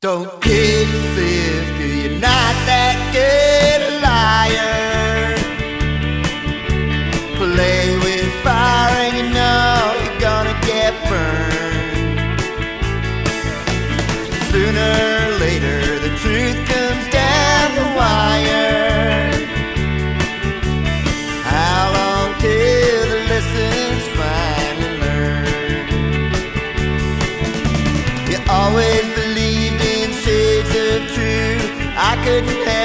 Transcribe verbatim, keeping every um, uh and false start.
Don't kid yourself, 'cause you're not that good a liar. Play with fire and you know you're gonna get burned. Sooner or later the truth comes down the wire. How long till the lesson's finally learned? You always believed in shades of true. I couldn't have